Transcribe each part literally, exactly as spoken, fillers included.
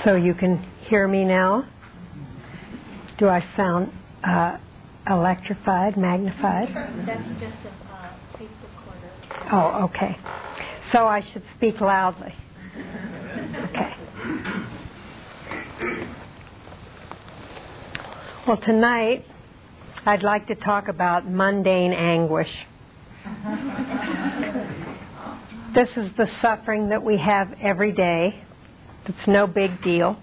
So you can hear me now? Do I sound uh, electrified, magnified? That's just a uh, tape recorder. Oh, okay. So I should speak loudly. Okay. Well, tonight I'd like to talk about mundane anguish. This is the suffering that we have every day. It's no big deal.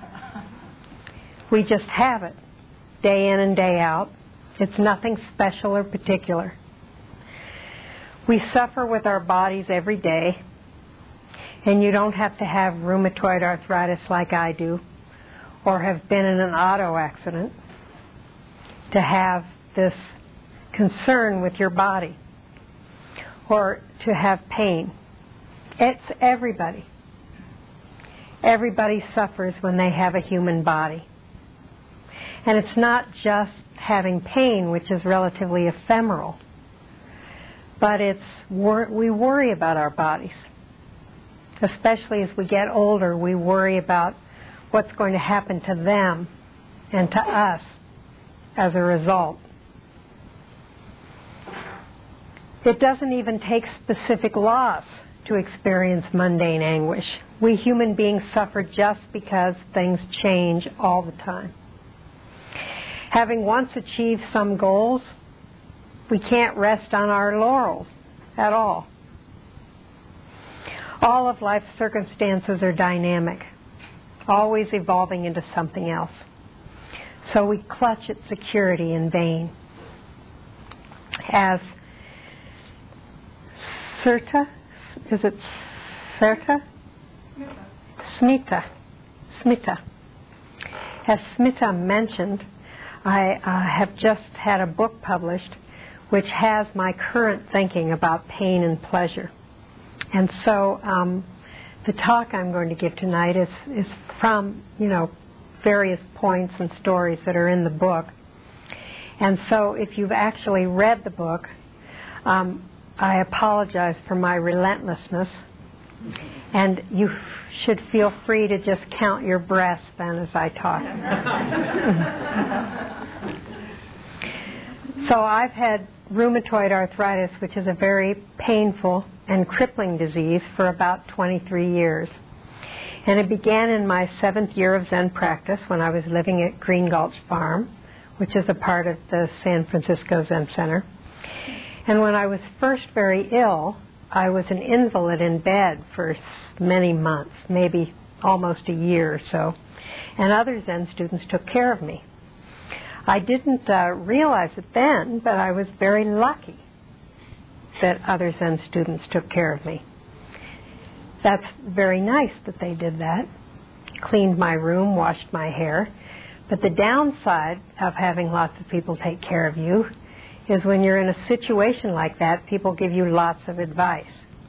We just have it, day in and day out. It's nothing special or particular. We suffer with our bodies every day, and you don't have to have rheumatoid arthritis like I do, or have been in an auto accident to have this concern with your body, or to have pain. It's everybody. Everybody suffers when they have a human body. And it's not just having pain, which is relatively ephemeral, but it's wor- we worry about our bodies. Especially as we get older, we worry about what's going to happen to them and to us as a result. It doesn't even take specific loss to experience mundane anguish. We human beings suffer just because things change all the time. Having once achieved some goals, we can't rest on our laurels at all. All of life's circumstances are dynamic, always evolving into something else. So we clutch at security in vain. As Serta, is it Serta? Smita. Smita. As Smita mentioned, I uh, have just had a book published which has my current thinking about pain and pleasure. And so um, the talk I'm going to give tonight is, is from, you know, various points and stories that are in the book. And so if you've actually read the book, um, I apologize for my relentlessness. And you should feel free to just count your breaths then as I talk. So I've had rheumatoid arthritis, which is a very painful and crippling disease, for about twenty-three years. And it began in my seventh year of Zen practice when I was living at Green Gulch Farm, which is a part of the San Francisco Zen Center. And when I was first very ill, I was an invalid in bed for many months, maybe almost a year or so. And other Zen students took care of me. I didn't uh, realize it then, but I was very lucky that other Zen students took care of me. That's very nice that they did that. Cleaned my room, washed my hair. But the downside of having lots of people take care of you is when you're in a situation like that, people give you lots of advice.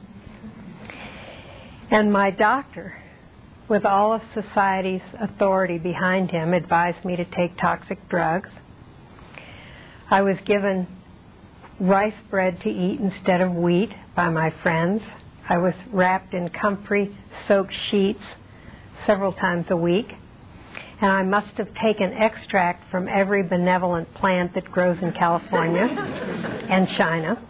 And my doctor, with all of society's authority behind him, advised me to take toxic drugs. I was given rice bread to eat instead of wheat by my friends. I was wrapped in comfrey-soaked sheets several times a week. And I must have taken extract from every benevolent plant that grows in California and China.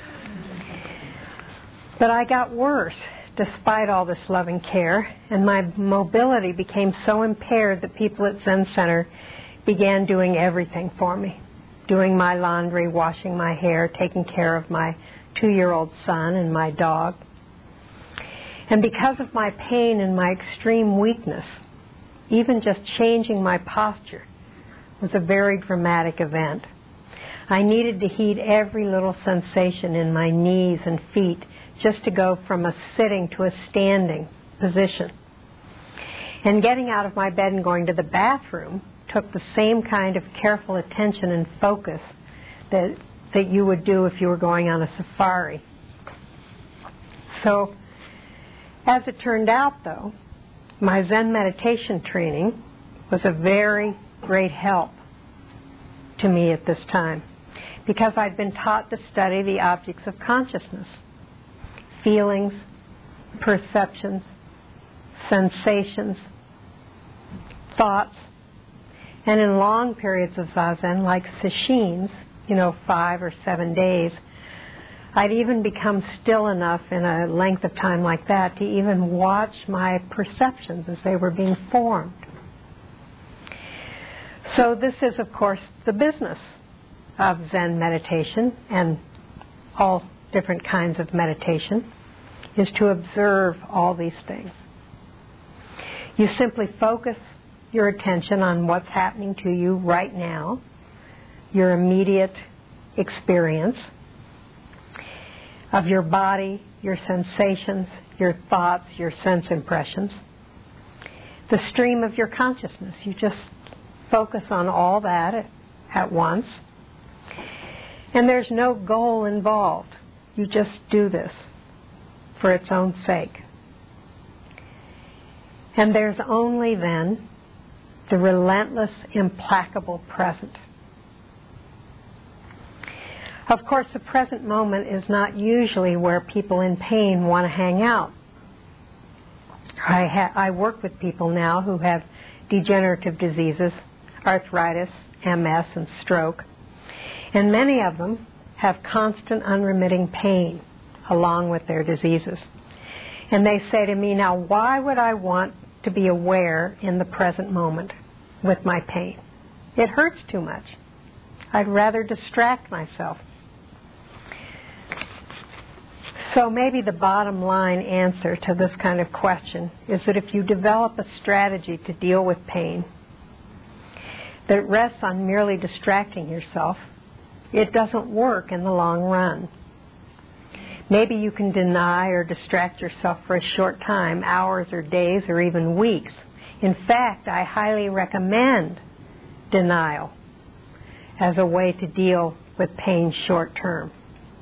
But I got worse despite all this loving care, and my mobility became so impaired that people at Zen Center began doing everything for me, doing my laundry, washing my hair, taking care of my two-year-old son and my dog. And because of my pain and my extreme weakness, even just changing my posture was a very dramatic event. I needed to heed every little sensation in my knees and feet just to go from a sitting to a standing position. And getting out of my bed and going to the bathroom took the same kind of careful attention and focus that, that you would do if you were going on a safari. So, as it turned out, though, my Zen meditation training was a very great help to me at this time, because I'd been taught to study the objects of consciousness, feelings, perceptions, sensations, thoughts. And in long periods of Zazen, like sesshins, you know, five or seven days, I'd even become still enough in a length of time like that to even watch my perceptions as they were being formed. So this is, of course, the business of Zen meditation and all different kinds of meditation, is to observe all these things. You simply focus your attention on what's happening to you right now, your immediate experience of your body, your sensations, your thoughts, your sense impressions, the stream of your consciousness. You just focus on all that at, at once. And there's no goal involved. You just do this for its own sake. And there's only then the relentless, implacable present. Of course, the present moment is not usually where people in pain want to hang out. I, ha- I work with people now who have degenerative diseases, arthritis, M S, and stroke. And many of them have constant, unremitting pain along with their diseases. And they say to me, now, why would I want to be aware in the present moment with my pain? It hurts too much. I'd rather distract myself. So maybe the bottom line answer to this kind of question is that if you develop a strategy to deal with pain that rests on merely distracting yourself, it doesn't work in the long run. Maybe you can deny or distract yourself for a short time, hours or days or even weeks. In fact, I highly recommend denial as a way to deal with pain short term.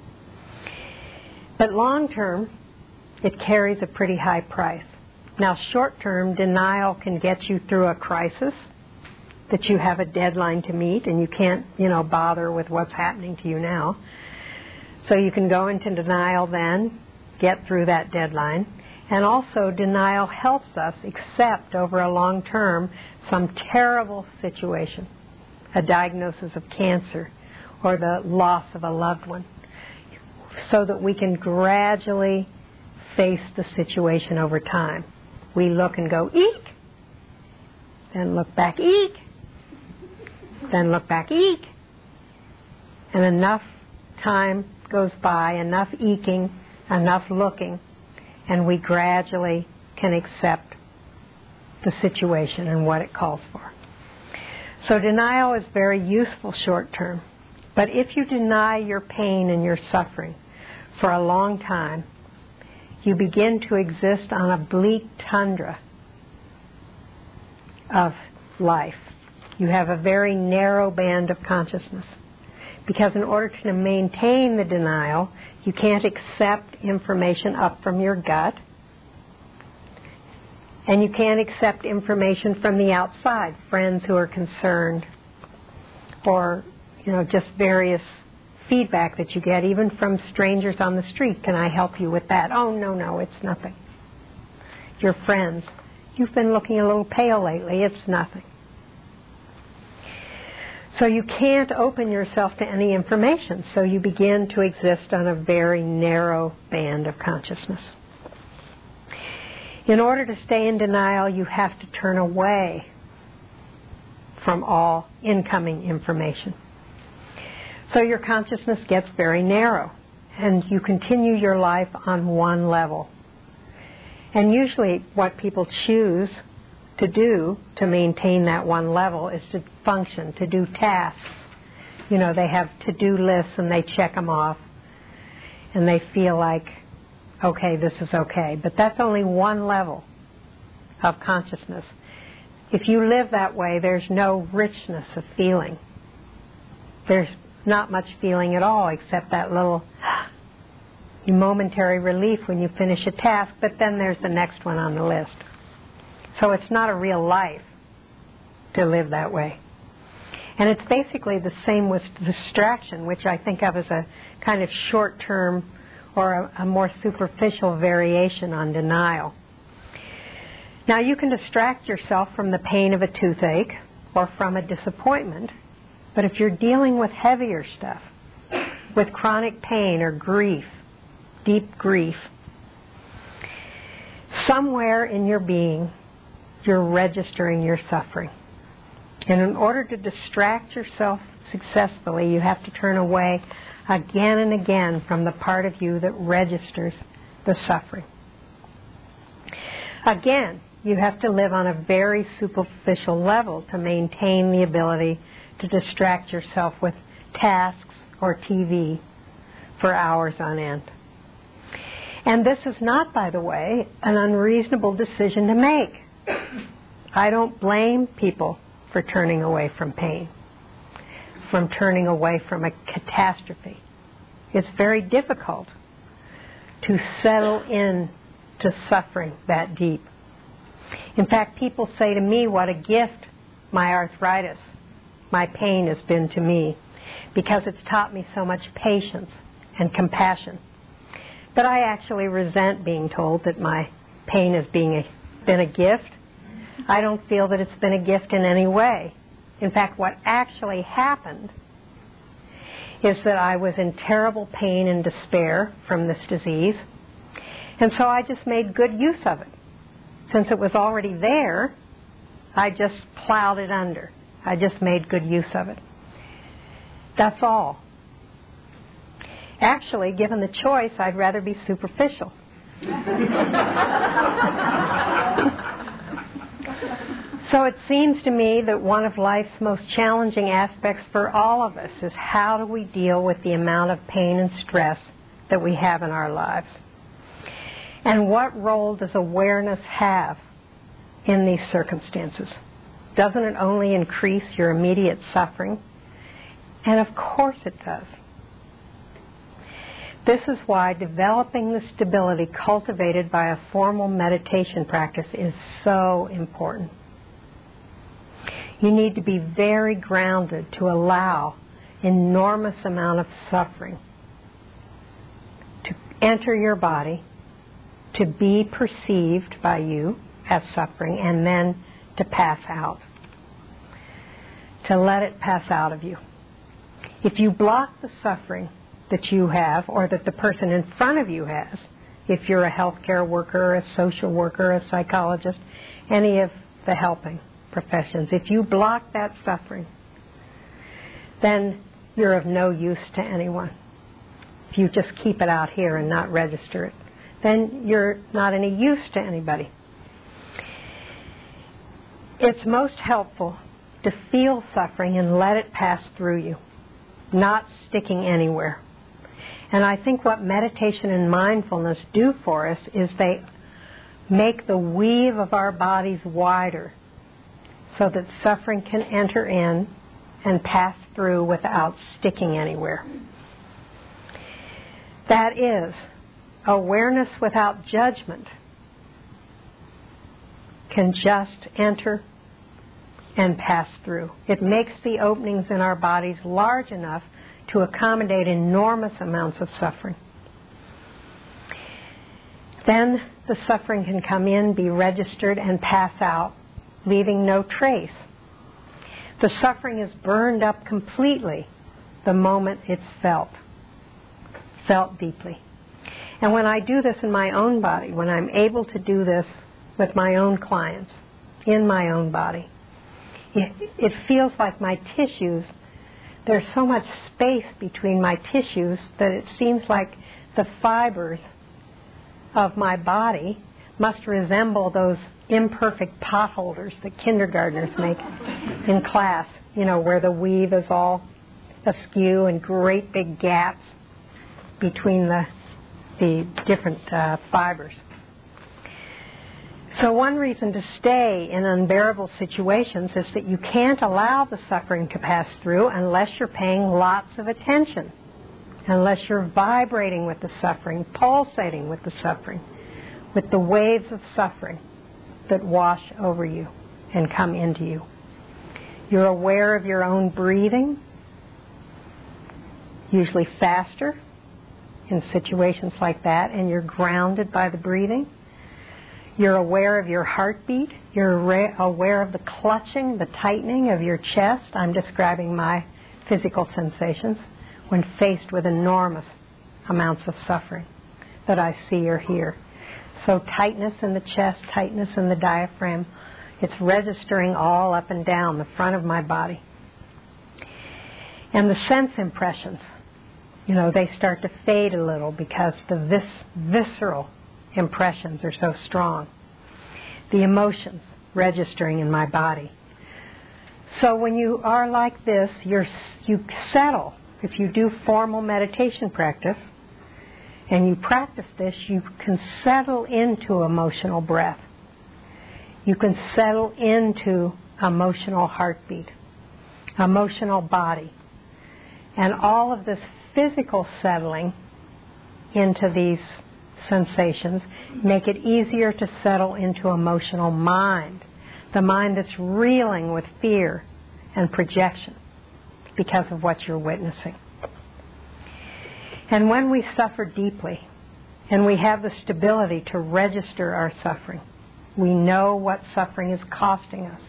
But long term, it carries a pretty high price. Now, short term, denial can get you through a crisis that you have a deadline to meet and you can't, you know, bother with what's happening to you now. So you can go into denial then, get through that deadline. And also, denial helps us accept over a long term some terrible situation, a diagnosis of cancer or the loss of a loved one, so that we can gradually face the situation over time. We look and go, eek, then look back, eek, then look back, eek. And enough time goes by, enough eeking, enough looking, and we gradually can accept the situation and what it calls for. So denial is very useful short term. But if you deny your pain and your suffering for a long time, you begin to exist on a bleak tundra of life. You have a very narrow band of consciousness. Because in order to maintain the denial, you can't accept information up from your gut, and you can't accept information from the outside, friends who are concerned, or, you know, just various feedback that you get, even from strangers on the street. Can I help you with that? Oh, no, no, it's nothing. Your friends, you've been looking a little pale lately. It's nothing. So you can't open yourself to any information, so you begin to exist on a very narrow band of consciousness. In order to stay in denial, you have to turn away from all incoming information. So your consciousness gets very narrow, and you continue your life on one level. And usually what people choose to do to maintain that one level is to function, to do tasks. You know, they have to-do lists and they check them off, and they feel like, okay, this is okay. But that's only one level of consciousness. If you live that way, there's no richness of feeling. There's not much feeling at all except that little momentary relief when you finish a task, but then there's the next one on the list. So it's not a real life to live that way. And it's basically the same with distraction, which I think of as a kind of short-term or a, a more superficial variation on denial. Now, you can distract yourself from the pain of a toothache or from a disappointment, but if you're dealing with heavier stuff, with chronic pain or grief, deep grief, somewhere in your being, you're registering your suffering. And in order to distract yourself successfully, you have to turn away again and again from the part of you that registers the suffering. Again, you have to live on a very superficial level to maintain the ability to distract yourself with tasks or T V for hours on end. And this is not, by the way, an unreasonable decision to make. I don't blame people for turning away from pain, from turning away from a catastrophe. It's very difficult to settle in to suffering that deep. In fact, people say to me what a gift my arthritis, my pain has been to me, because it's taught me so much patience and compassion. But I actually resent being told that my pain has been a, been a gift. I don't feel that it's been a gift in any way. In fact, what actually happened is that I was in terrible pain and despair from this disease, and so I just made good use of it. Since it was already there, I just plowed it under. I just made good use of it. That's all. Actually, given the choice, I'd rather be superficial. So it seems to me that one of life's most challenging aspects for all of us is how do we deal with the amount of pain and stress that we have in our lives? And what role does awareness have in these circumstances? Doesn't it only increase your immediate suffering? And of course it does. This is why developing the stability cultivated by a formal meditation practice is so important. You need to be very grounded to allow enormous amount of suffering to enter your body, to be perceived by you as suffering, and then to pass out. To let it pass out of you. If you block the suffering that you have or that the person in front of you has, if you're a healthcare worker, a social worker, a psychologist, any of the helping professions, if you block that suffering, then you're of no use to anyone. If you just keep it out here and not register it, then you're not any use to anybody. It's most helpful to feel suffering and let it pass through you, not sticking anywhere. And I think what meditation and mindfulness do for us is they make the weave of our bodies wider so that suffering can enter in and pass through without sticking anywhere. That is, awareness without judgment can just enter and pass through. It makes the openings in our bodies large enough to accommodate enormous amounts of suffering. Then the suffering can come in, be registered, and pass out, leaving no trace. The suffering is burned up completely the moment it's felt, felt deeply. And when I do this in my own body, when I'm able to do this with my own clients, in my own body, it, it feels like my tissues, there's so much space between my tissues that it seems like the fibers of my body must resemble those imperfect potholders that kindergartners make in class, you know, where the weave is all askew and great big gaps between the, the different uh, fibers. So one reason to stay in unbearable situations is that you can't allow the suffering to pass through unless you're paying lots of attention, unless you're vibrating with the suffering, pulsating with the suffering, with the waves of suffering that wash over you and come into you. You're aware of your own breathing, usually faster in situations like that, and you're grounded by the breathing. You're aware of your heartbeat. You're aware of the clutching, the tightening of your chest. I'm describing my physical sensations when faced with enormous amounts of suffering that I see or hear. So tightness in the chest, tightness in the diaphragm. It's registering all up and down the front of my body. And the sense impressions, you know, they start to fade a little because the vis- visceral impressions are so strong. The emotions registering in my body. So when you are like this, you're, you settle. If you do formal meditation practice and you practice this, you can settle into emotional breath. You can settle into emotional heartbeat, emotional body. And all of this physical settling into these sensations make it easier to settle into emotional mind, the mind that's reeling with fear and projection because of what you're witnessing. And when we suffer deeply and we have the stability to register our suffering, we know what suffering is costing us,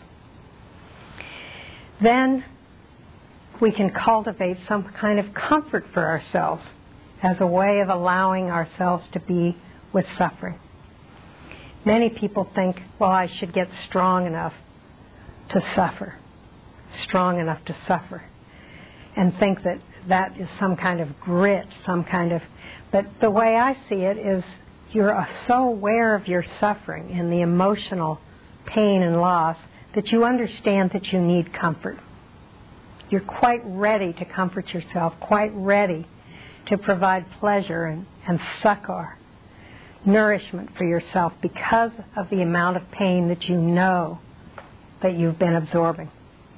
then we can cultivate some kind of comfort for ourselves as a way of allowing ourselves to be with suffering. Many people think, well, I should get strong enough to suffer, strong enough to suffer, and think that that is some kind of grit, some kind of... But the way I see it is you're so aware of your suffering and the emotional pain and loss that you understand that you need comfort. You're quite ready to comfort yourself, quite ready to provide pleasure and, and succor, nourishment for yourself because of the amount of pain that you know that you've been absorbing.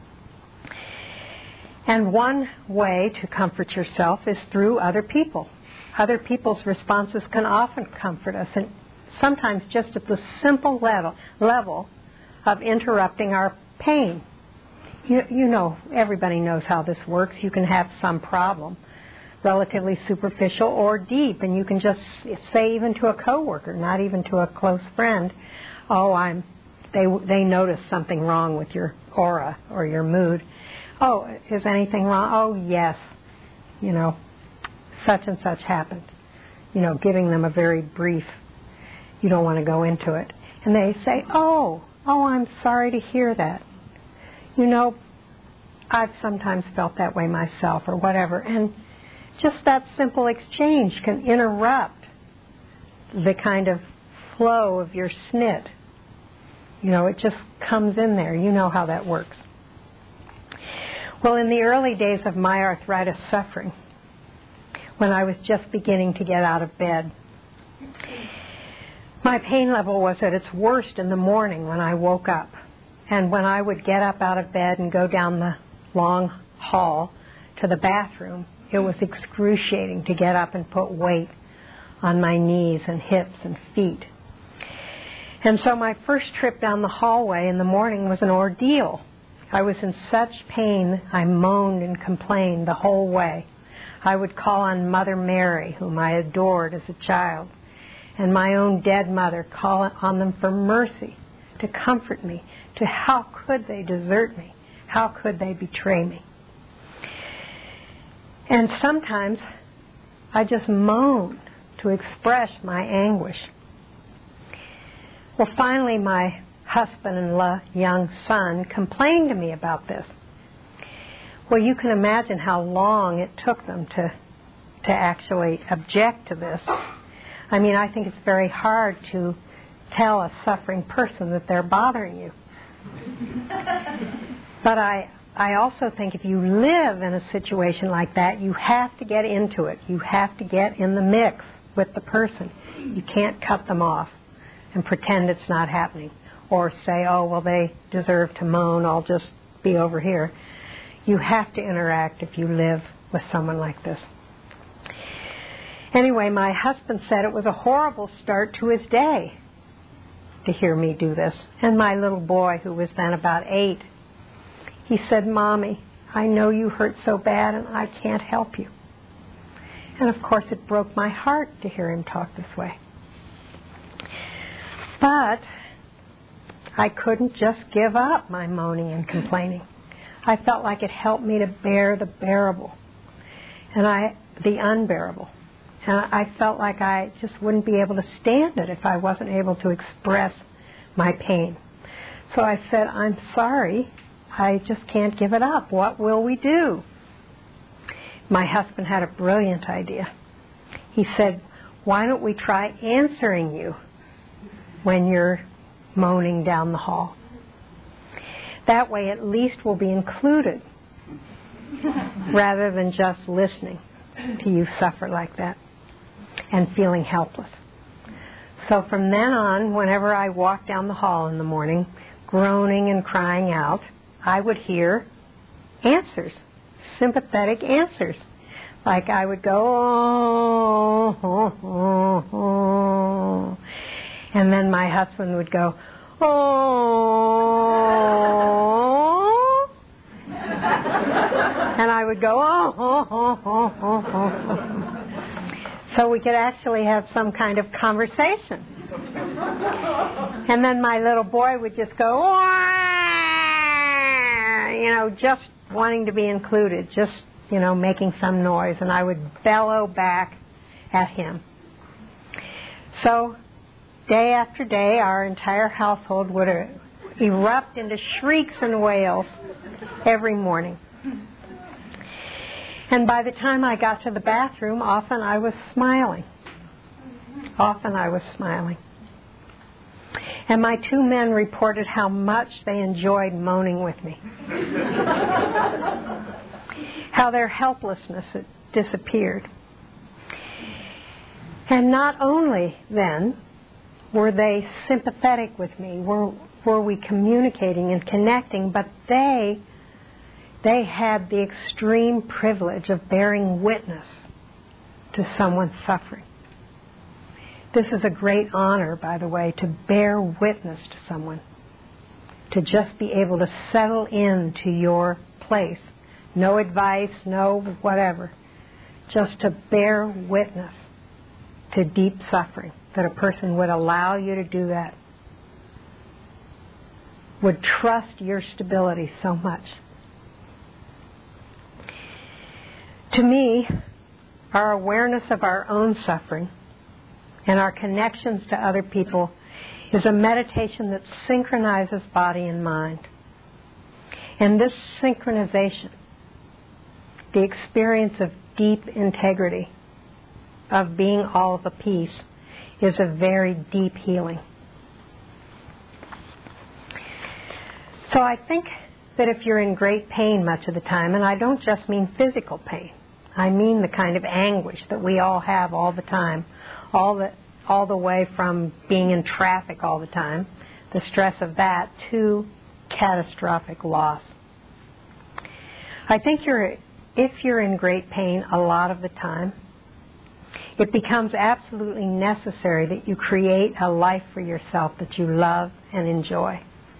And one way to comfort yourself is through other people. Other people's responses can often comfort us, and sometimes just at the simple level, level of interrupting our pain. You, you know, everybody knows how this works. You can have some problem, relatively superficial or deep, and you can just say even to a coworker, not even to a close friend, oh, I'm, they, they notice something wrong with your aura or your mood. Oh, is anything wrong? Oh, yes, you know, such and such happened. You know, giving them a very brief, you don't want to go into it. And they say, oh, oh, I'm sorry to hear that. You know, I've sometimes felt that way myself or whatever. And just that simple exchange can interrupt the kind of flow of your snit. You know, it just comes in there. You know how that works. Well, in the early days of my arthritis suffering, when I was just beginning to get out of bed, my pain level was at its worst in the morning when I woke up. And when I would get up out of bed and go down the long hall to the bathroom, it was excruciating to get up and put weight on my knees and hips and feet. And so my first trip down the hallway in the morning was an ordeal. I was in such pain, I moaned and complained the whole way. I would call on Mother Mary, whom I adored as a child, and my own dead mother, call on them for mercy, to comfort me, to how could they desert me? How could they betray me? And sometimes I just moaned to express my anguish. Well, finally my husband-in-law, young son, complained to me about this. Well, you can imagine how long it took them to to actually object to this. I mean, I think it's very hard to tell a suffering person that they're bothering you. But I I also think if you live in a situation like that, you have to get into it. You have to get in the mix with the person. You can't cut them off and pretend it's not happening. Or say, oh, well, they deserve to moan, I'll just be over here. You have to interact if you live with someone like this. Anyway, my husband said it was a horrible start to his day to hear me do this. And my little boy, who was then about eight, he said, Mommy, I know you hurt so bad and I can't help you. And of course it broke my heart to hear him talk this way. But I couldn't just give up my moaning and complaining. I felt like it helped me to bear the bearable, and I the unbearable. And I felt like I just wouldn't be able to stand it if I wasn't able to express my pain. So I said, I'm sorry, I just can't give it up. What will we do? My husband had a brilliant idea. He said, why don't we try answering you when you're moaning down the hall? That way at least we'll be included rather than just listening to you suffer like that and feeling helpless. So from then on, whenever I walked down the hall in the morning, groaning and crying out, I would hear answers, sympathetic answers. Like I would go, oh, oh, oh, oh. And then my husband would go, oh. And I would go, oh, oh, oh, oh, oh, oh. So we could actually have some kind of conversation. And then my little boy would just go, you know, just wanting to be included, just, you know, making some noise. And I would bellow back at him. So day after day, our entire household would erupt into shrieks and wails every morning. And by the time I got to the bathroom, often I was smiling. Often I was smiling. And my two men reported how much they enjoyed moaning with me. How their helplessness had disappeared. And not only then were they sympathetic with me, were, were we communicating and connecting, but they They had the extreme privilege of bearing witness to someone's suffering. This is a great honor, by the way, to bear witness to someone. To just be able to settle into your place. No advice, no whatever. Just to bear witness to deep suffering. That a person would allow you to do that. Would trust your stability so much. To me, our awareness of our own suffering and our connections to other people is a meditation that synchronizes body and mind. And this synchronization, the experience of deep integrity, of being all of a piece, is a very deep healing. So I think that if you're in great pain much of the time, and I don't just mean physical pain, I mean the kind of anguish that we all have all the time, all the all the way from being in traffic all the time, the stress of that, to catastrophic loss. I think you're, if you're in great pain a lot of the time, it becomes absolutely necessary that you create a life for yourself that you love and enjoy.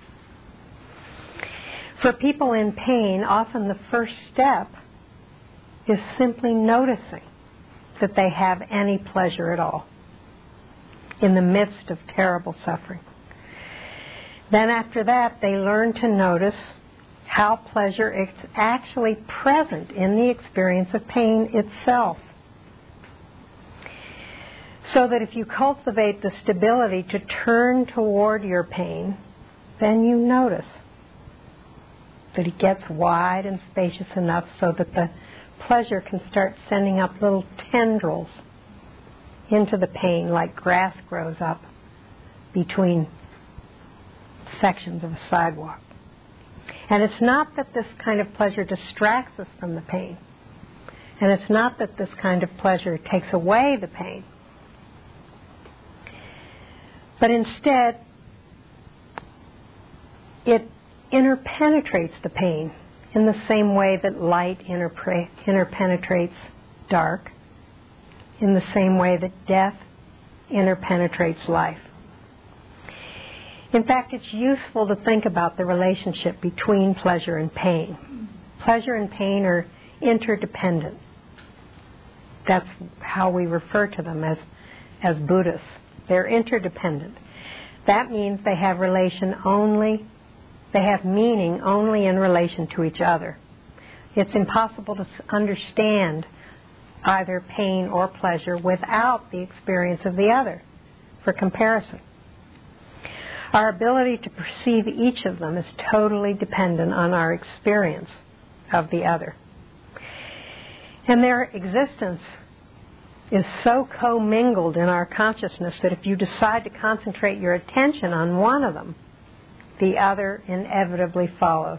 For people in pain, often the first step is simply noticing that they have any pleasure at all in the midst of terrible suffering. Then after that, they learn to notice how pleasure is actually present in the experience of pain itself. So that if you cultivate the stability to turn toward your pain, then you notice that it gets wide and spacious enough so that the pleasure can start sending up little tendrils into the pain like grass grows up between sections of a sidewalk. And it's not that this kind of pleasure distracts us from the pain. And it's not that this kind of pleasure takes away the pain. But instead, it interpenetrates the pain in the same way that light interpre- interpenetrates dark, in the same way that death interpenetrates life. In fact, it's useful to think about the relationship between pleasure and pain. Pleasure and pain are interdependent. That's how we refer to them as, as Buddhists. They're interdependent. That means they have relation only, they have meaning only in relation to each other. It's impossible to understand either pain or pleasure without the experience of the other for comparison. Our ability to perceive each of them is totally dependent on our experience of the other. And their existence is so commingled in our consciousness that if you decide to concentrate your attention on one of them, the other inevitably follows,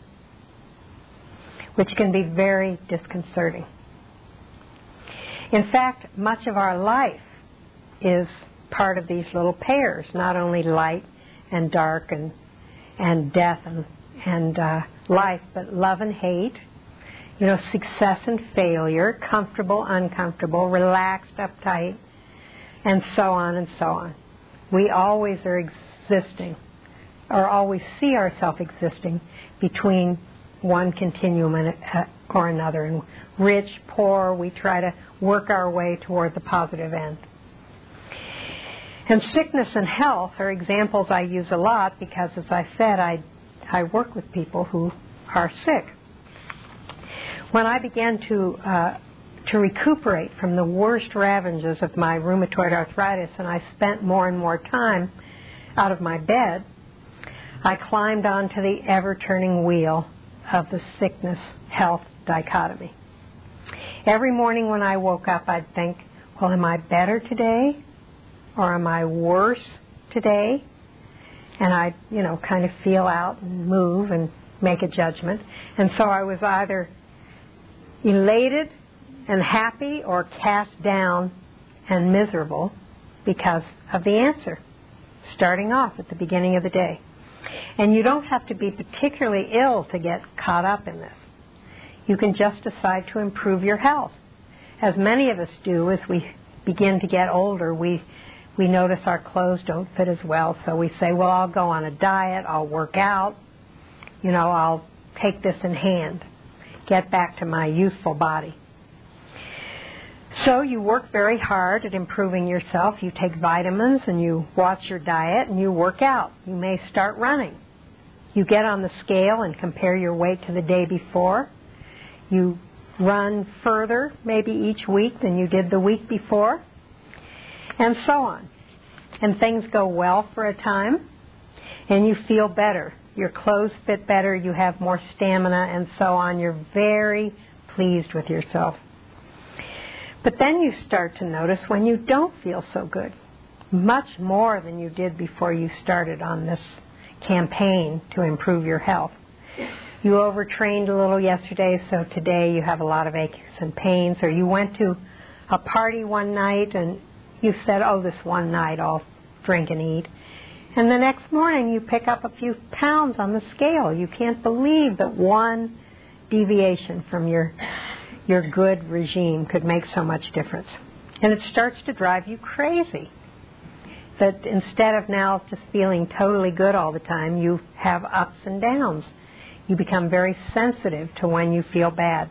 which can be very disconcerting. In fact, much of our life is part of these little pairs, not only light and dark and and death and, and uh, life, but love and hate, you know, success and failure, comfortable, uncomfortable, relaxed, uptight, and so on and so on. We always are existing, or always see ourselves existing between one continuum and, uh, or another. And rich, poor, we try to work our way toward the positive end. And sickness and health are examples I use a lot because, as I said, I, I work with people who are sick. When I began to uh, to recuperate from the worst ravages of my rheumatoid arthritis, and I spent more and more time out of my bed, I climbed onto the ever-turning wheel of the sickness-health dichotomy. Every morning when I woke up, I'd think, well, am I better today or am I worse today? And I'd, you know, kind of feel out and move and make a judgment. And so I was either elated and happy or cast down and miserable because of the answer, starting off at the beginning of the day. And you don't have to be particularly ill to get caught up in this. You can just decide to improve your health. As many of us do, as we begin to get older, we we notice our clothes don't fit as well, so we say, well, I'll go on a diet, I'll work out, you know, I'll take this in hand, get back to my youthful body. So you work very hard at improving yourself. You take vitamins and you watch your diet and you work out. You may start running. You get on the scale and compare your weight to the day before. You run further, maybe each week, than you did the week before, and so on. And things go well for a time, and you feel better. Your clothes fit better, you have more stamina, and so on. You're very pleased with yourself. But then you start to notice when you don't feel so good, much more than you did before you started on this campaign to improve your health. You overtrained a little yesterday, so today you have a lot of aches and pains. Or you went to a party one night and you said, oh, this one night I'll drink and eat. And the next morning you pick up a few pounds on the scale. You can't believe that one deviation from your your good regime could make so much difference. And it starts to drive you crazy. That instead of now just feeling totally good all the time, you have ups and downs. You become very sensitive to when you feel bad.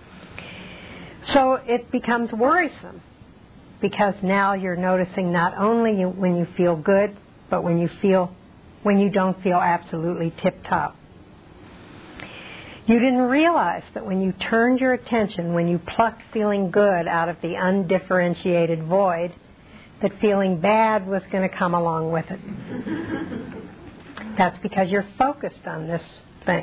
So it becomes worrisome because now you're noticing not only when you feel good, but when you feel when you don't feel absolutely tip-top. You didn't realize that when you turned your attention, when you plucked feeling good out of the undifferentiated void, that feeling bad was going to come along with it. That's because you're focused on this thing.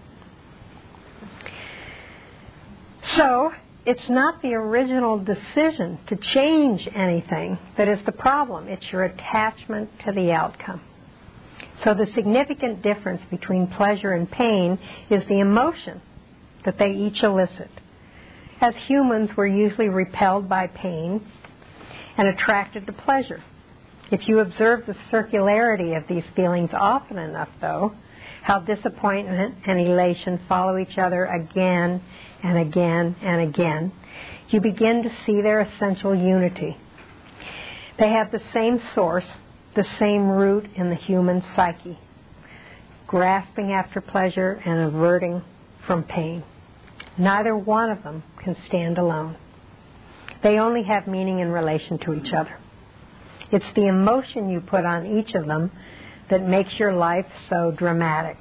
So, it's not the original decision to change anything that is the problem. It's your attachment to the outcome. So the significant difference between pleasure and pain is the emotion that they each elicit. As humans, we're usually repelled by pain and attracted to pleasure. If you observe the circularity of these feelings often enough, though, how disappointment and elation follow each other again and again and again, you begin to see their essential unity. They have the same source, the same root in the human psyche, grasping after pleasure and averting from pain. Neither one of them can stand alone. They only have meaning in relation to each other. It's the emotion you put on each of them that makes your life so dramatic.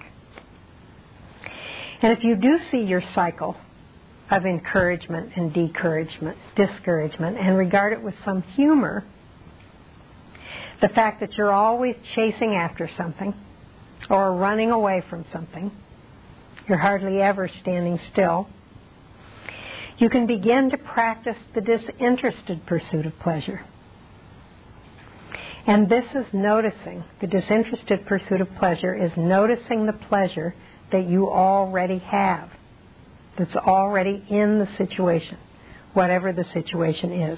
And if you do see your cycle of encouragement and discouragement, discouragement, and regard it with some humor, the fact that you're always chasing after something or running away from something, you're hardly ever standing still, you can begin to practice the disinterested pursuit of pleasure. And this is noticing, the disinterested pursuit of pleasure is noticing the pleasure that you already have, that's already in the situation, whatever the situation is.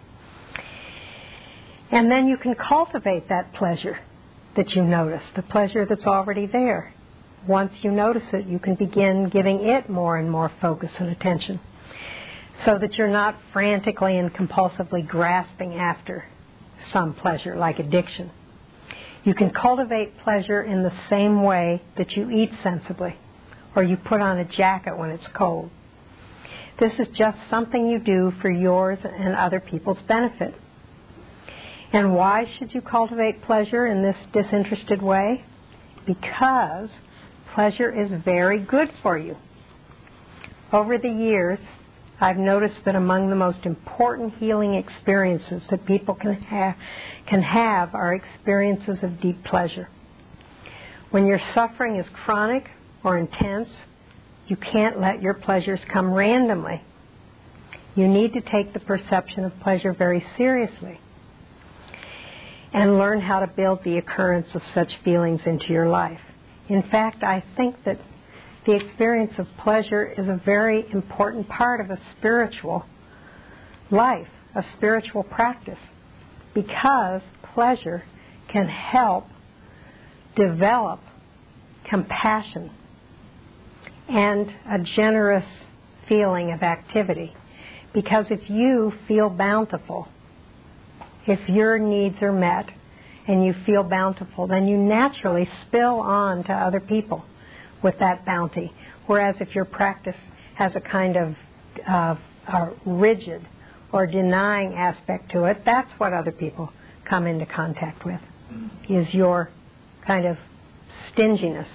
And then you can cultivate that pleasure that you notice, the pleasure that's already there. Once you notice it, you can begin giving it more and more focus and attention so that you're not frantically and compulsively grasping after some pleasure, like addiction. You can cultivate pleasure in the same way that you eat sensibly or you put on a jacket when it's cold. This is just something you do for yours and other people's benefit. And why should you cultivate pleasure in this disinterested way? Because pleasure is very good for you. Over the years, I've noticed that among the most important healing experiences that people can have, can have are experiences of deep pleasure. When your suffering is chronic or intense, you can't let your pleasures come randomly. You need to take the perception of pleasure very seriously and learn how to build the occurrence of such feelings into your life. In fact, I think that the experience of pleasure is a very important part of a spiritual life, a spiritual practice, because pleasure can help develop compassion and a generous feeling of activity. Because if you feel bountiful, if your needs are met and you feel bountiful, then you naturally spill on to other people with that bounty. Whereas if your practice has a kind of uh, a rigid or denying aspect to it, that's what other people come into contact with, is your kind of stinginess.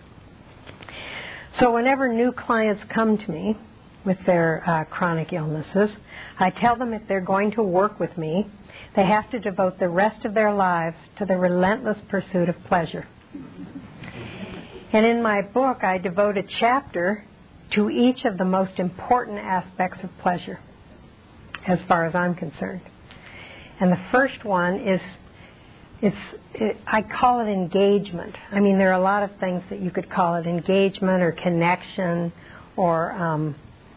So whenever new clients come to me with their uh, chronic illnesses, I tell them if they're going to work with me, they have to devote the rest of their lives to the relentless pursuit of pleasure. And in my book, I devote a chapter to each of the most important aspects of pleasure, as far as I'm concerned. And the first one is, it's, it, I call it engagement. I mean, there are a lot of things that you could call it, engagement or connection or um,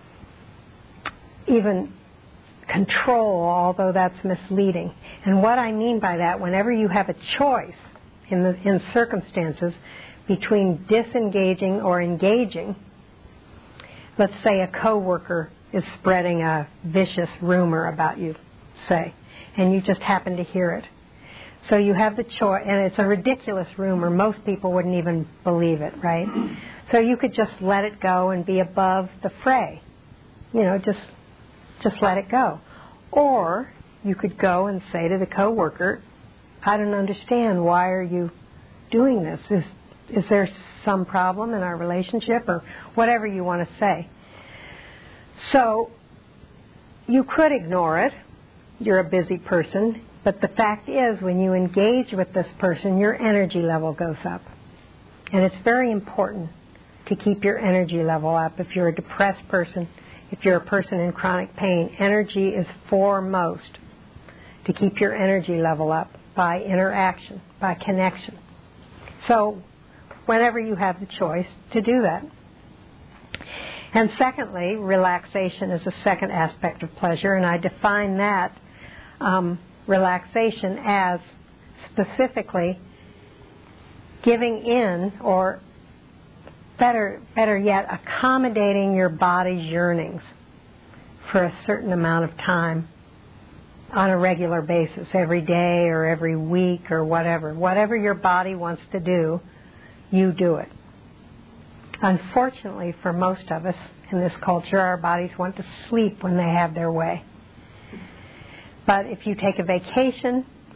even control, although that's misleading. And what I mean by that, whenever you have a choice in, the, in circumstances between disengaging or engaging, let's say a coworker is spreading a vicious rumor about you, say, and you just happen to hear it. So you have the choice, and it's a ridiculous rumor. Most people wouldn't even believe it, right? So you could just let it go and be above the fray. You know, just just let it go. Or you could go and say to the coworker, I don't understand. Why are you doing this? Is Is there some problem in our relationship, or whatever you want to say? So you could ignore it. You're a busy person. But the fact is, when you engage with this person, your energy level goes up. And it's very important to keep your energy level up. If you're a depressed person, if you're a person in chronic pain, energy is foremost to keep your energy level up by interaction, by connection. So whenever you have the choice to do that. And secondly, relaxation is a second aspect of pleasure, and I define that um, relaxation as specifically giving in, or better, better yet, accommodating your body's yearnings for a certain amount of time on a regular basis, every day or every week or whatever. Whatever your body wants to do, you do it. Unfortunately, for most of us in this culture, our bodies want to sleep when they have their way. But if you take a vacation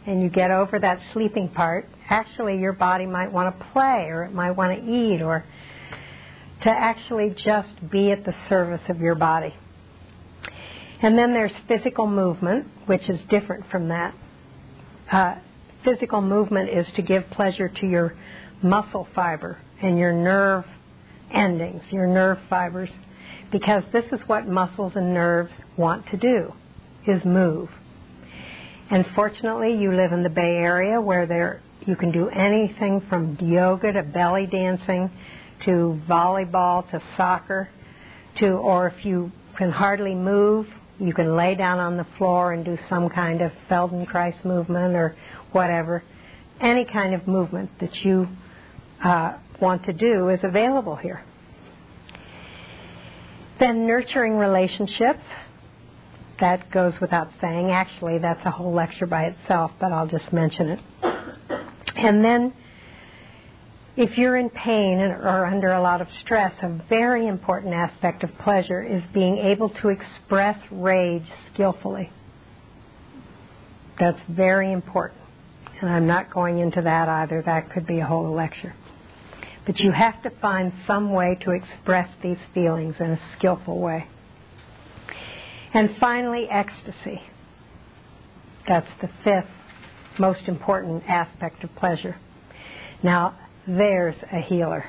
and you get over that sleeping part, actually your body might want to play, or it might want to eat, or to actually just be at the service of your body. And then there's physical movement, which is different from that. Uh, physical movement is to give pleasure to your muscle fiber and your nerve endings, your nerve fibers, because this is what muscles and nerves want to do, is move. And fortunately, you live in the Bay Area where there you can do anything from yoga to belly dancing to volleyball to soccer to, or if you can hardly move, you can lay down on the floor and do some kind of Feldenkrais movement or whatever. Any kind of movement that you uh, want to do is available here. Then nurturing relationships. That goes without saying. Actually, that's a whole lecture by itself, but I'll just mention it. And then, if you're in pain or under a lot of stress, a very important aspect of pleasure is being able to express rage skillfully. That's very important. And I'm not going into that either. That could be a whole lecture. But you have to find some way to express these feelings in a skillful way. And finally, ecstasy. That's the fifth most important aspect of pleasure. Now, there's a healer.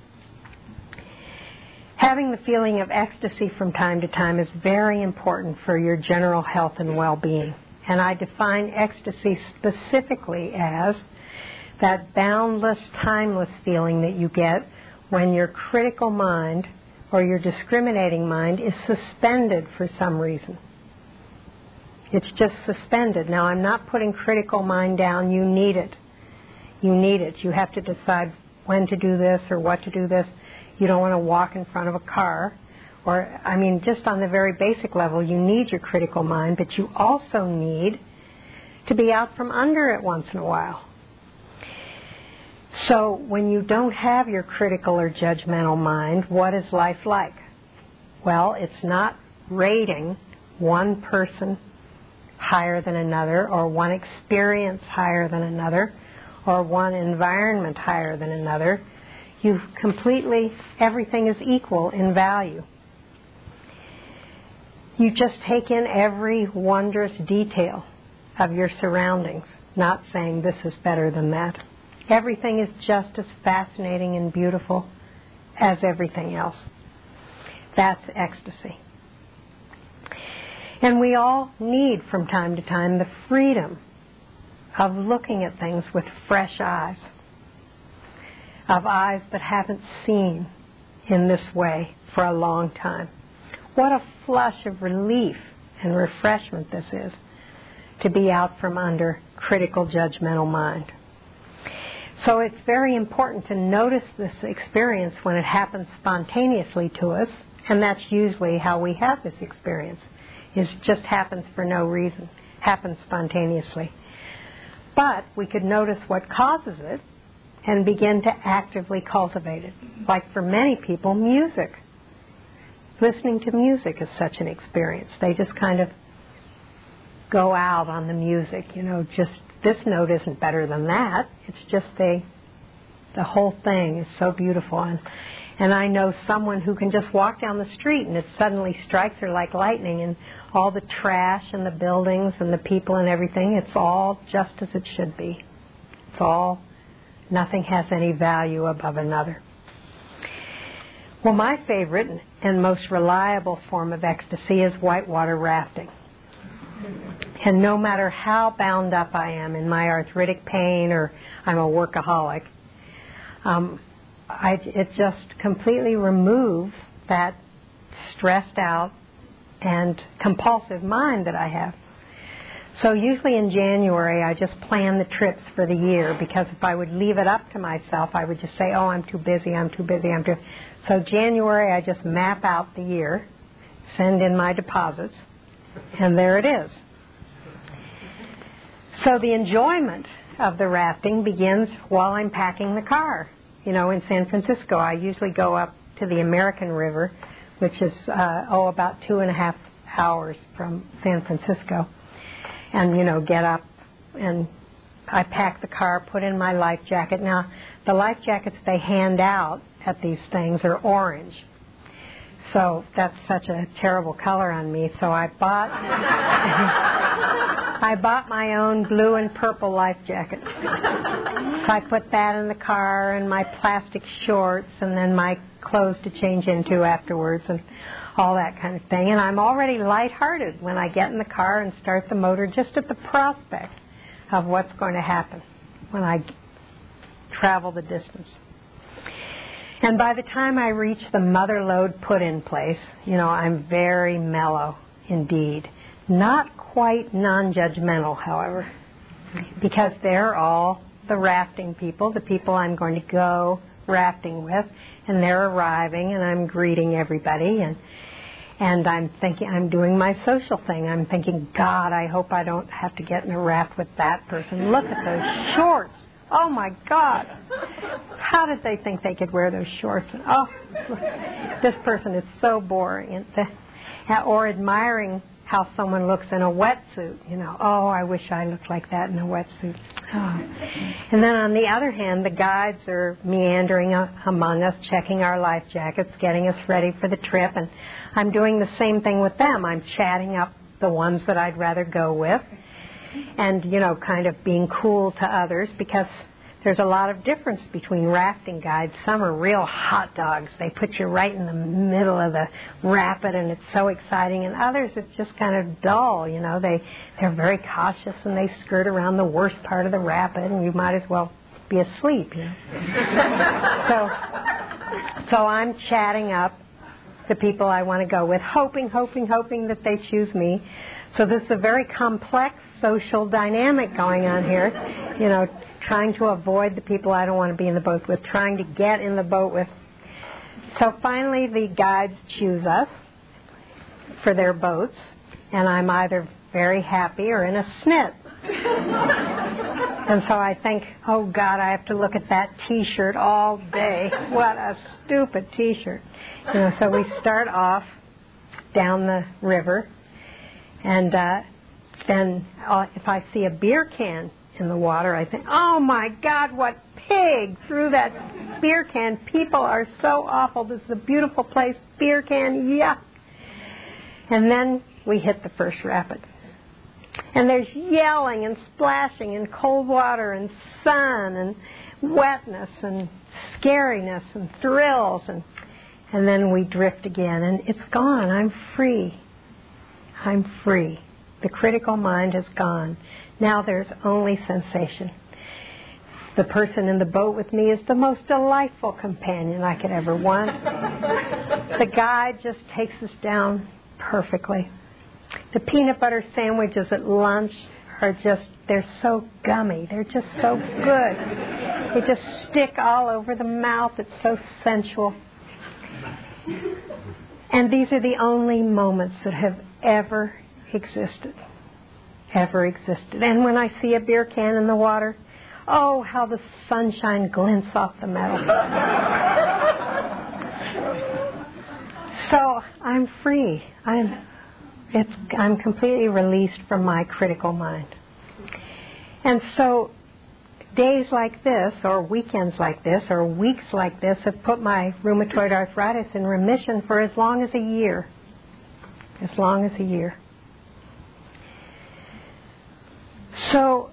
Having the feeling of ecstasy from time to time is very important for your general health and well-being. And I define ecstasy specifically as that boundless, timeless feeling that you get when your critical mind or your discriminating mind is suspended for some reason. It's just suspended. Now, I'm not putting critical mind down. You need it. You need it. You have to decide when to do this or what to do this. You don't want to walk in front of a car. Or, I mean, just on the very basic level, you need your critical mind, but you also need to be out from under it once in a while. So when you don't have your critical or judgmental mind, what is life like? Well, it's not rating one person higher than another, or one experience higher than another, or one environment higher than another. You've completely, everything is equal in value. You just take in every wondrous detail of your surroundings, not saying this is better than that. Everything is just as fascinating and beautiful as everything else. That's ecstasy. And we all need from time to time the freedom of looking at things with fresh eyes, of eyes that haven't seen in this way for a long time. What a flush of relief and refreshment this is, to be out from under critical, judgmental mind. So it's very important to notice this experience when it happens spontaneously to us, and that's usually how we have this experience. It just happens for no reason, happens spontaneously. But we could notice what causes it and begin to actively cultivate it. Like for many people, music. Listening to music is such an experience. They just kind of go out on the music, you know, just this note isn't better than that. It's just they, the whole thing is so beautiful. And, and I know someone who can just walk down the street and it suddenly strikes her like lightning, and all the trash and the buildings and the people and everything, it's all just as it should be. It's all, nothing has any value above another. Well, my favorite and most reliable form of ecstasy is whitewater rafting. And no matter how bound up I am in my arthritic pain, or I'm a workaholic, um, I, it just completely removes that stressed out and compulsive mind that I have. So usually in January I just plan the trips for the year, because if I would leave it up to myself, I would just say, oh, I'm too busy, I'm too busy, I'm too... So January I just map out the year, send in my deposits, and there it is. So the enjoyment of the rafting begins while I'm packing the car. You know, in San Francisco, I usually go up to the American River, which is, uh, oh, about two and a half hours from San Francisco, and, you know, get up and I pack the car, put in my life jacket. Now, the life jackets they hand out at these things are orange. So that's such a terrible color on me. So I bought I bought my own blue and purple life jacket. So I put that in the car and my plastic shorts and then my clothes to change into afterwards and all that kind of thing. And I'm already lighthearted when I get in the car and start the motor just at the prospect of what's going to happen when I travel the distance. And by the time I reach the mother lode put-in place, you know, I'm very mellow indeed. Not quite non-judgmental, however, because they're all the rafting people, the people I'm going to go rafting with, and they're arriving, and I'm greeting everybody, and and I'm thinking, I'm doing my social thing. I'm thinking, God, I hope I don't have to get in a raft with that person. Look at those shorts. Oh, my God. How did they think they could wear those shorts? And, oh, this person is so boring. And the, or admiring how someone looks in a wetsuit. You know, oh, I wish I looked like that in a wetsuit. Oh. And then on the other hand, the guides are meandering among us, checking our life jackets, getting us ready for the trip. And I'm doing the same thing with them. I'm chatting up the ones that I'd rather go with. And, you know, kind of being cool to others, because there's a lot of difference between rafting guides. Some are real hot dogs. They put you right in the middle of the rapid, and it's so exciting. And others, it's just kind of dull, you know. They, they're very cautious, and they skirt around the worst part of the rapid, and you might as well be asleep, you know. so, so I'm chatting up the people I want to go with, hoping, hoping, hoping that they choose me. So this is a very complex social dynamic going on here, you know, trying to avoid the people I don't want to be in the boat with, trying to get in the boat with. So finally the guides choose us for their boats, and I'm either very happy or in a snit. And so I think, oh, God, I have to look at that T-shirt all day. What a stupid T-shirt. You know, so we start off down the river, and uh, then uh, if I see a beer can in the water, I think, oh, my God, what pig threw that beer can. People are so awful. This is a beautiful place. Beer can, yuck. And then we hit the first rapid. And there's yelling and splashing and cold water and sun and wetness and scariness and thrills. And, and then we drift again. And it's gone. I'm free. I'm free. The critical mind is gone. Now there's only sensation. The person in the boat with me is the most delightful companion I could ever want. The guide just takes us down perfectly. The peanut butter sandwiches at lunch are just, they're so gummy. They're just so good. They just stick all over the mouth. It's so sensual. And these are the only moments that have ever existed. Ever existed. And when I see a beer can in the water, oh, how the sunshine glints off the metal. So I'm free. I'm, it's, I'm completely released from my critical mind. And so days like this, or weekends like this, or weeks like this have put my rheumatoid arthritis in remission for as long as a year. As long as a year. So,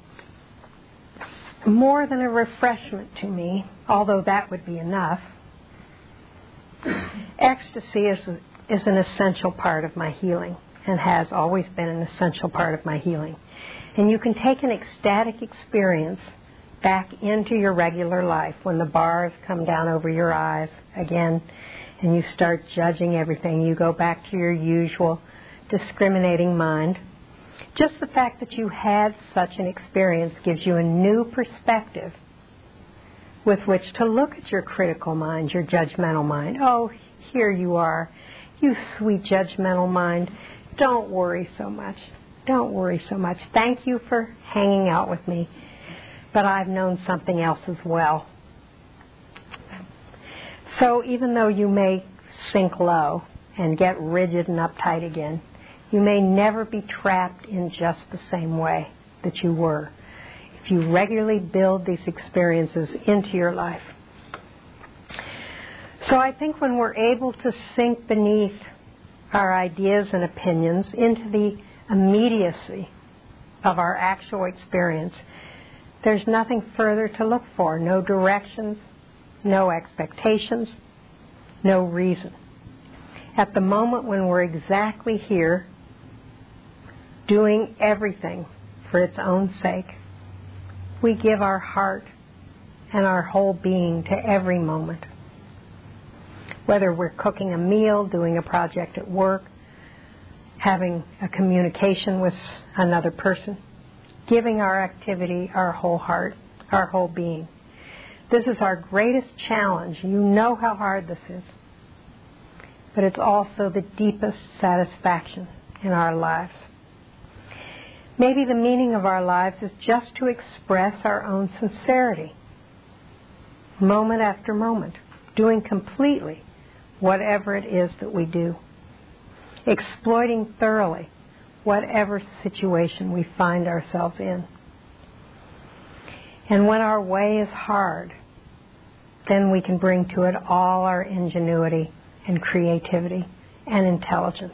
more than a refreshment to me, although that would be enough, ecstasy is, is an essential part of my healing, and has always been an essential part of my healing. And you can take an ecstatic experience back into your regular life when the bars come down over your eyes again, and you start judging everything. You go back to your usual discriminating mind. Just the fact that you had such an experience gives you a new perspective with which to look at your critical mind, your judgmental mind. Oh, here you are, you sweet judgmental mind. Don't worry so much. Don't worry so much. Thank you for hanging out with me, but I've known something else as well. So even though you may sink low and get rigid and uptight again, you may never be trapped in just the same way that you were. if you regularly build these experiences into your life. So I think when we're able to sink beneath our ideas and opinions into the immediacy of our actual experience, there's nothing further to look for, no directions, no expectations, no reason. At the moment when we're exactly here, doing everything for its own sake, we give our heart and our whole being to every moment. Whether we're cooking a meal, doing a project at work, having a communication with another person, giving our activity our whole heart, our whole being. This is our greatest challenge. You know how hard this is. But it's also the deepest satisfaction in our lives. Maybe the meaning of our lives is just to express our own sincerity, moment after moment, doing completely whatever it is that we do, exploiting thoroughly whatever situation we find ourselves in. And when our way is hard, then we can bring to it all our ingenuity and creativity and intelligence.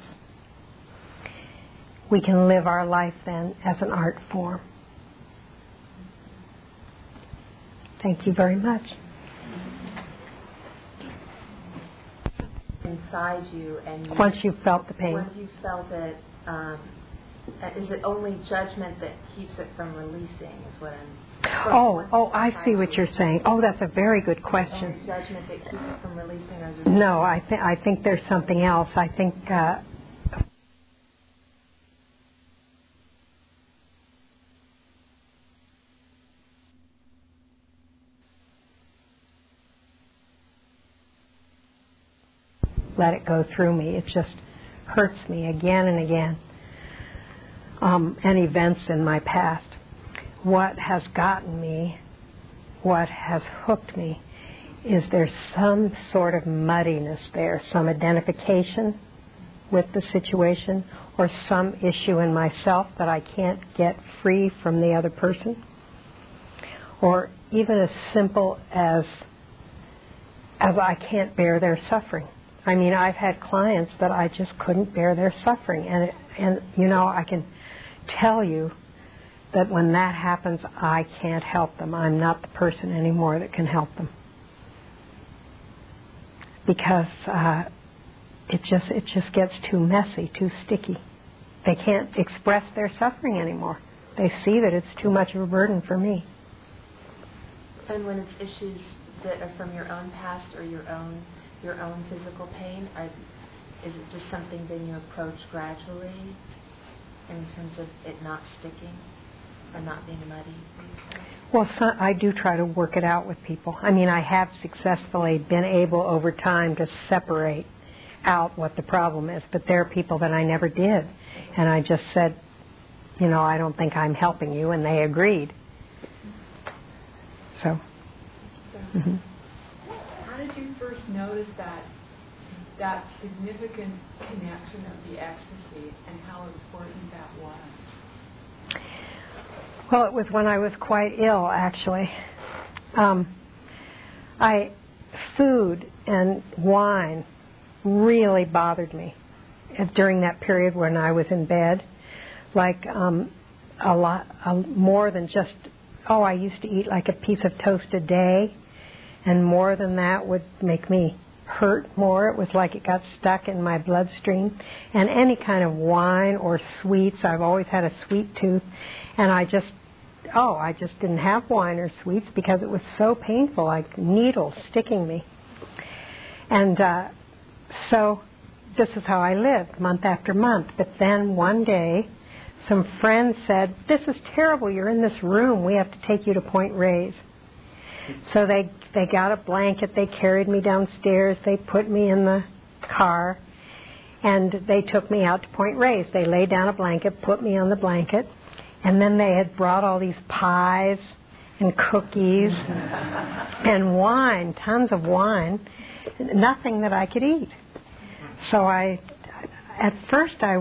We can live our life then as an art form. Thank you very much. Inside you, and you, once you've felt the pain. Once you've felt it, um, is it only judgment that keeps it from releasing? Is what I'm. Oh, oh, I see what you're saying. Oh, that's a very good question. Is it only judgment that keeps it from releasing, or is it no, I think I think there's something else. I think. Uh, let it go through me. It just hurts me again and again. Um, and events in my past. What has gotten me, what has hooked me, is there some sort of muddiness there, some identification with the situation, or some issue in myself that I can't get free from the other person, or even as simple as as I can't bear their suffering. I mean, I've had clients that I just couldn't bear their suffering, and it, and you know, I can tell you that when that happens, I can't help them. I'm not the person anymore that can help them, because uh, it just it just gets too messy, too sticky. They can't express their suffering anymore. They see that it's too much of a burden for me. And when it's issues that are from your own past or your own your own physical pain, are, is it just something then you approach gradually in terms of it not sticking or not being muddy? Well, so, I do try to work it out with people. I mean, I have successfully been able over time to separate out what the problem is, but there are people that I never did. And I just said, you know, I don't think I'm helping you, and they agreed. So. Mm-hmm. How did you first notice that that significant connection of the ecstasy and how important that was? Well, it was when I was quite ill, actually. Um, I food and wine really bothered me during that period when I was in bed. Like um, a lot, a, more than just, oh, I used to eat like a piece of toast a day, and more than that would make me hurt more. It was like it got stuck in my bloodstream. And any kind of wine or sweets, I've always had a sweet tooth, and I just, oh, I just didn't have wine or sweets because it was so painful, like needles sticking me. And uh, so this is how I lived, month after month. But then one day, some friends said, this is terrible, you're in this room, we have to take you to Point Reyes. So they they got a blanket, they carried me downstairs, they put me in the car, and they took me out to Point Reyes. They laid down a blanket, put me on the blanket, and then they had brought all these pies and cookies and wine, tons of wine, nothing that I could eat. So I, at first I was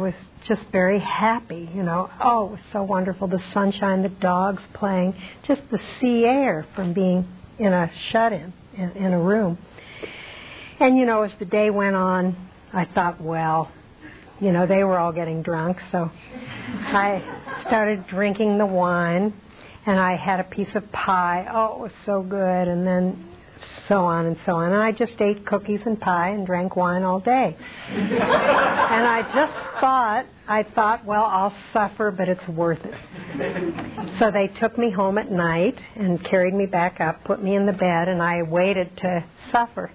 just very happy, you know. Oh, it was so wonderful, the sunshine, the dogs playing, just the sea air from being in a shut-in, in, in a room. And, you know, as the day went on, I thought, well, you know, they were all getting drunk, so I started drinking the wine, and I had a piece of pie. Oh, it was so good, and then so on and so on. And I just ate cookies and pie and drank wine all day. And I just thought, I thought, well, I'll suffer, but it's worth it. So they took me home at night and carried me back up, put me in the bed, and I waited to suffer.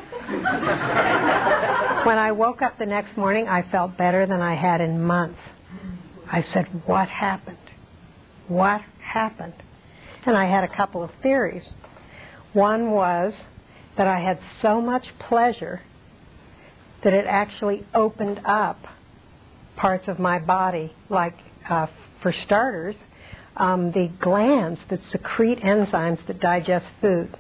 When I woke up the next morning, I felt better than I had in months. I said, what happened? What happened? And I had a couple of theories. One was that I had so much pleasure that it actually opened up parts of my body, like, uh, for starters, um, the glands that secrete enzymes that digest food,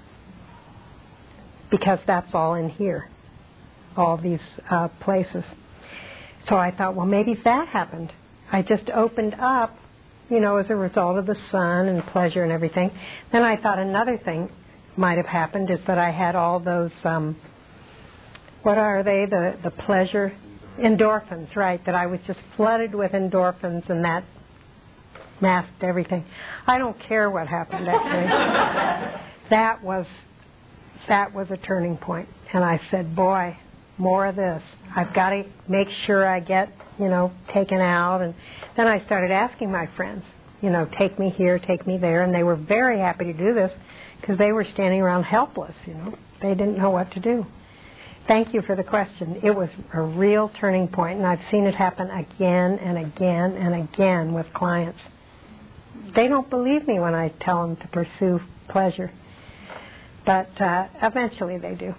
because that's all in here, all these uh, places. So I thought, well, maybe that happened. I just opened up, you know, as a result of the sun and pleasure and everything. Then I thought another thing might have happened is that I had all those, um, what are they, the, the pleasure, endorphins, right, that I was just flooded with endorphins, and that masked everything. I don't care what happened that day. That was, that was a turning point. And I said, boy, more of this. I've got to make sure I get, you know, taken out. And then I started asking my friends, you know, take me here, take me there. And they were very happy to do this because they were standing around helpless, you know. They didn't know what to do. Thank you for the question. It was a real turning point, and I've seen it happen again and again and again with clients. They don't believe me when I tell them to pursue pleasure, but uh, eventually they do.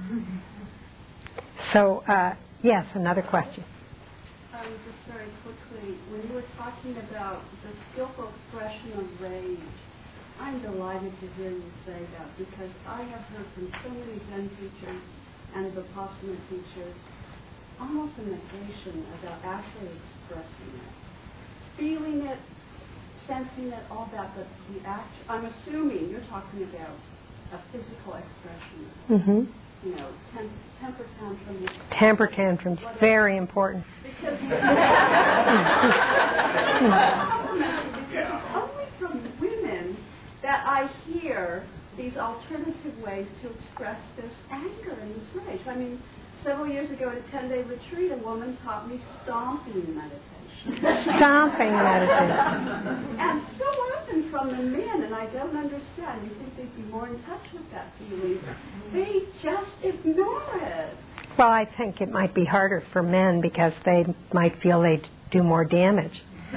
So, uh, yes, another question. Um, just very quickly, when you were talking about the skillful expression of rage, I'm delighted to hear you say that, because I have heard from so many Zen teachers and Vipassana teachers almost a negation about actually expressing it, feeling it, sensing it, all that, but the act, I'm assuming you're talking about a physical expression. Mm-hmm. You know, tem- temper tantrums. Temper tantrums, very important. Because only from women that I hear these alternative ways to express this anger and this rage. I mean, several years ago at a ten-day retreat, a woman taught me stomping meditation. Stomping meditation. And so often from the men, and I don't understand, you think they'd be more in touch with that feeling, they just ignore it. Well, I think it might be harder for men because they might feel they do more damage.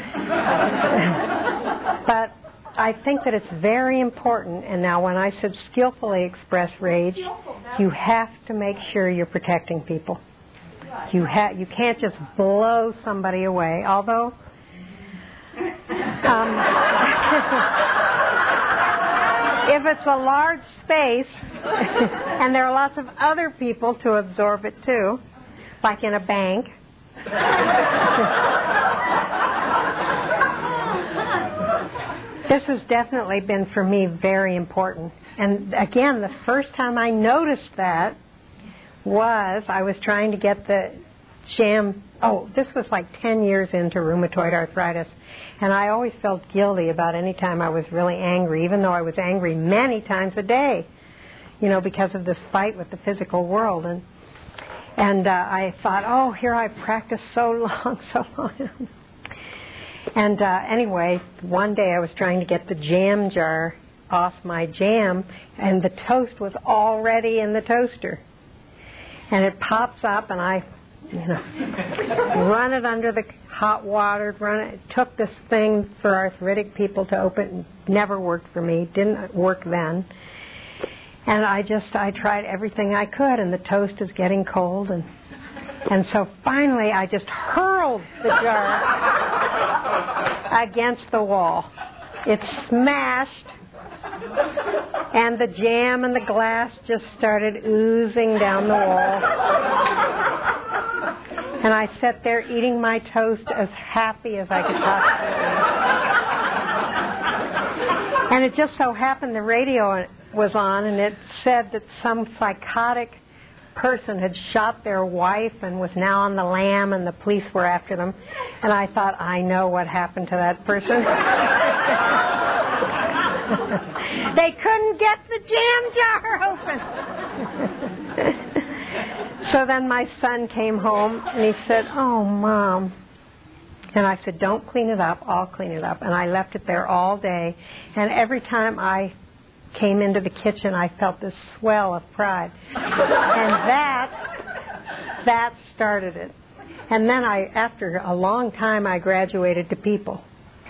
But I think that it's very important, and now when I said skillfully express rage, you have to make sure you're protecting people. You ha- you can't just blow somebody away, although um, if it's a large space and there are lots of other people to absorb it too, like in a bank, this has definitely been for me very important. And again, the first time I noticed that was I was trying to get the jam. Oh, this was like ten years into rheumatoid arthritis. And I always felt guilty about any time I was really angry, even though I was angry many times a day, you know, because of this fight with the physical world. And and uh, I thought, oh, here I practiced so long, so long. And uh, anyway, one day I was trying to get the jam jar off my jam, and the toast was already in the toaster. And it pops up, and I, you know, run it under the hot water. Run it. It took this thing for arthritic people to open. It never worked for me. Didn't work then. And I just, I tried everything I could, and the toast is getting cold, and and so finally I just hurled the jar against the wall. It smashed, and the jam and the glass just started oozing down the wall. And I sat there eating my toast as happy as I could possibly be. And it just so happened the radio was on, and it said that some psychotic person had shot their wife and was now on the lam, and the police were after them. And I thought, I know what happened to that person. They couldn't get the jam jar open. So then my son came home, and he said, oh, Mom. And I said, don't clean it up, I'll clean it up. And I left it there all day. And every time I came into the kitchen, I felt this swell of pride. And that, that started it. And then I, after a long time, I graduated to people.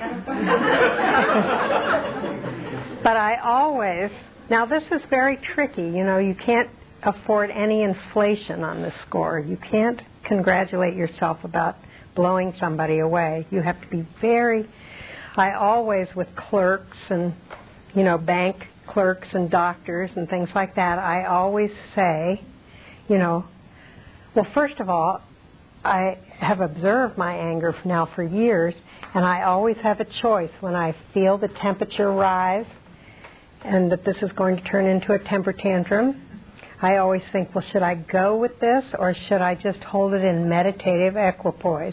But I always, now this is very tricky, you know, you can't afford any inflation on this score. You can't congratulate yourself about blowing somebody away. You have to be very, I always, with clerks and, you know, bank clerks and doctors and things like that, I always say, you know, well, first of all, I have observed my anger now for years, and I always have a choice when I feel the temperature rise and that this is going to turn into a temper tantrum. I always think, well, should I go with this, or should I just hold it in meditative equipoise?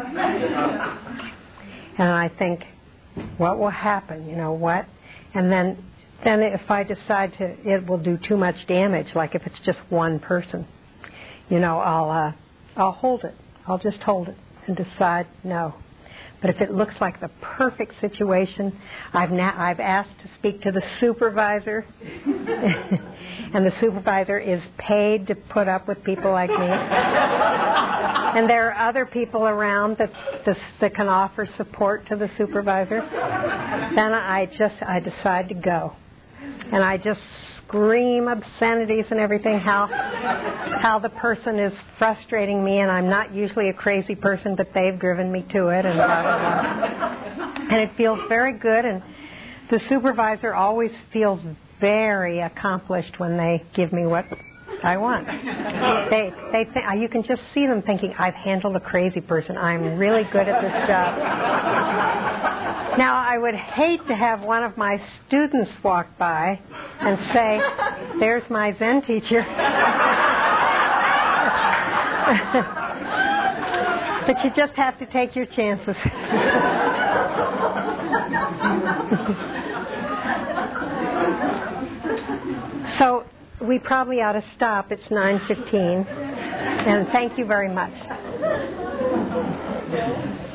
And I think, what will happen? You know, what? And then Then if I decide to, it will do too much damage, like if it's just one person, you know, I'll uh, I'll hold it. I'll just hold it and decide no. But if it looks like the perfect situation, I've now I've asked to speak to the supervisor, and the supervisor is paid to put up with people like me. And there are other people around that that can offer support to the supervisor. Then I just I decide to go. And I just scream obscenities and everything, how how the person is frustrating me, and I'm not usually a crazy person, but they've driven me to it, and blah, blah, blah. And it feels very good, and the supervisor always feels very accomplished when they give me what I want. They they think, you can just see them thinking, I've handled a crazy person. I'm really good at this job. Now, I would hate to have one of my students walk by and say, there's my Zen teacher. But you just have to take your chances. So we probably ought to stop. It's nine fifteen. And thank you very much.